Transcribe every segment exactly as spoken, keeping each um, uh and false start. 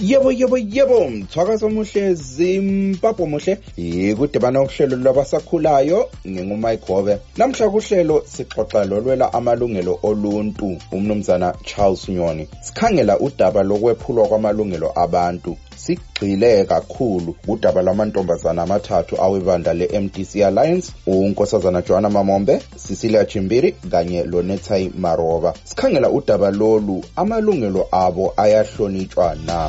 Yebo yebo yebo mthwakazo omuhle zimpapho omuhle ikudibana uhlelo lwabasakhulayo ngingumike Gobe. Namhla kuhlelo sixoxa lolwela amalungelo oluntu umnumzana Charles Nyoni. Sikhangela udaba lokwephulwa kwamalungelo abantu. Sigxile kakhulu udaba lamantombazana amathathu awebandla le-M D C Alliance, unkosazana Joanna Mamombe, Cecilia Chimbiri kanye loNetai Maroba. Sikhangela udaba lolu amalungelo abo ayahlonitshwa na.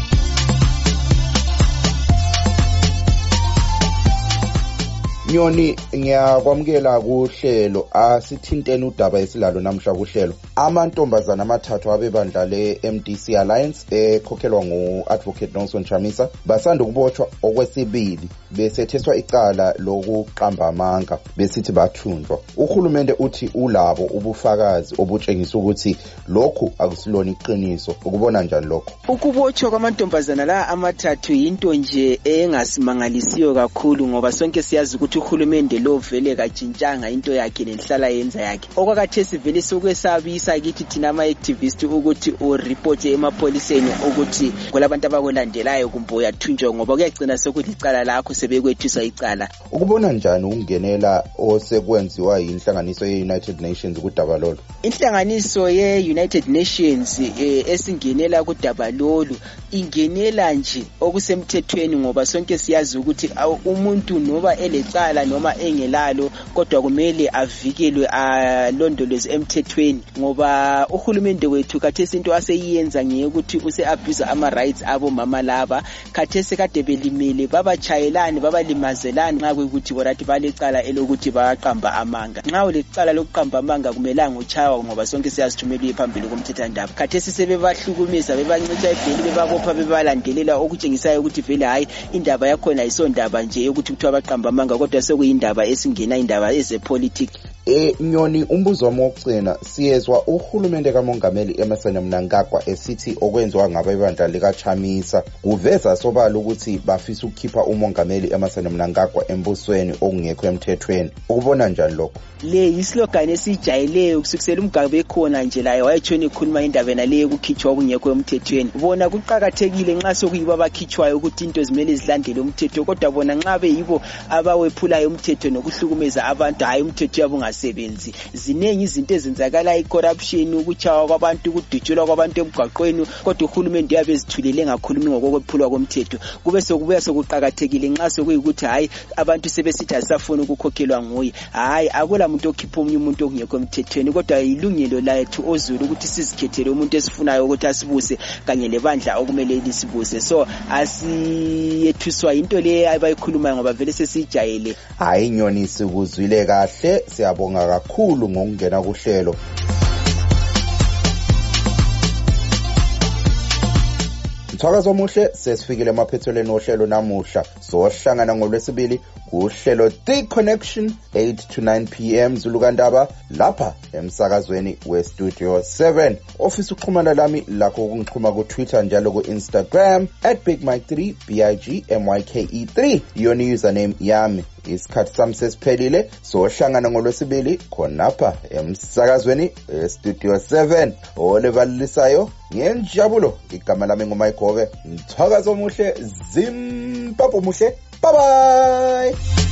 Nyoni ngiyakwamukela kuhlelo asithintene udaba esilalo namhla kuhlelo. Amantombazana amathathu abebandla le-M D C Alliance ekhokhelwa ngu-Advocate Nelson Chamisa basanda ukubotshwa okwesibili besetheswa icala lokuqamba amanga besithi bathunjwa. Uhulumende uthi ulabo ubufakazi obutshengisa ukuthi lokhu akusilona iqiniso. Ukubona njani lokho? Ukubotshwa kwamantombazana la amathathu into nje engasimangalisiyo kakhulu ngoba sonke siyazi ukuthi uhulumende lo vele kajintshanga into yakhe nenhlala yenza yakhe. Okwakhathesi vele sokwesabisa kithi thina ama-activist ukuthi ureport emapoliseni ukuthi kulabantu abakulandelayo kumbe uyathunjwa ngoba kuyagcina sokuthi icala lakho sebekwethisa icala. Ukubona njani ukungenela osekwenziwa yinhlanganiso ye-United Nations kudaba lolu? Inhlanganiso ye-United Nations eh, esingenela kudaba lolu ingenela nje okusemthethweni ngoba sonke siyazi ukuthi umuntu noba elecala noma engelalo kodwa kumele avikelwe alondolozwe emthethweni ngoba uhulumende wethu khathesi into aseyenza ngeyekuthi use-abuse ama-rights abo mama laba. Khathesi kade belimele babachayelani babalimazelani nxa kuyikuthi borathi balecala elokuthi baqamba amanga. Nxa ulecala lokuqamba amanga kumelanga uchawa ngoba sonke siyazithumela uye phambili komthethwandaba. Khathesi sebebahlukumeza bebancitha ebheli bebabopha bebalandelela okutshengisayo ukuthi vele hayi indaba yakhona ayisondaba nje ukuthi kuthiwa baqamba amanga kodwa sekuyindaba esingena indaba ezepolitics. Eh Nyoni, umbuzo wami wokugcina, siyezwa uhulumende kaMongameli Emmerson Mnangagwa esithi okwenziwa ngabebandla likaChamisa kuveza sobala ukuthi bafisa ukukhipha uMongameli Emmerson Mnangagwa embusweni okungekho emthethweni. Ukubona njani lokho? Le islogan esijayeleyo kusukisela umgabe ekhona nje la wayetshona ikhuluma indaba nale yokukhitshwa okungekho emthethweni. Bona kuqhakathekile nxa sokuyiba abakhitshwayo ukuthi into zimele zilandele umthetho kodwa bona nxa beyibo abawephulayo umthetho nokuhlukumeza abantu hayi umthetho yabo ngasebenzi. Zinengi izinto ezenzakala i-corruption, ukuchawa kwabantu, ukudutshulwa kwabantu emgwaqweni kodwa uhulumende yabe ezithulele ngakhulumi ngokwephulwa komthetho. Kube sokubuya sokuqhakathekile nxa sokuyikuthi hayi abantu sebesithi asafuna ukukhokhelwa nguye. Hayi akula umuntu okhipha omunye umuntu okungekho emthethweni kodwa ilungelo lethu ozulu ukuthi sizikhethele umuntu esifunayo ukuthi asibuse kanye lebandla okumele lisibuse. So asiyethuswa into le abayikhulumayo ngoba vele sesijayele. Hayi Nyoni, sikuzwile kahle, siyabonga kakhulu ngokungena kuhlelo. Mthwakazo omuhle sesifikile emaphethelweni ohlelo namuhla. Sohlangana ngolwesibili kuhlelo The Connection eight to nine p m Zulukandaba lapha emsakazweni we-Studio seven. Ofisa uxhumana lami lakho ukungixhuma ku-Twitter njalo ku-Instagram at Big Mike three B I G M Y K E three yona username yami. Isikhathi sami sesiphelile, sohlangana ngolwesibili khonapha emsakazweni e-Studio seven. Olevalisayo ngenjabulo, igama lami ngumike Gobe. Mthwakazo omuhle zimpapho muhle. Bye bye.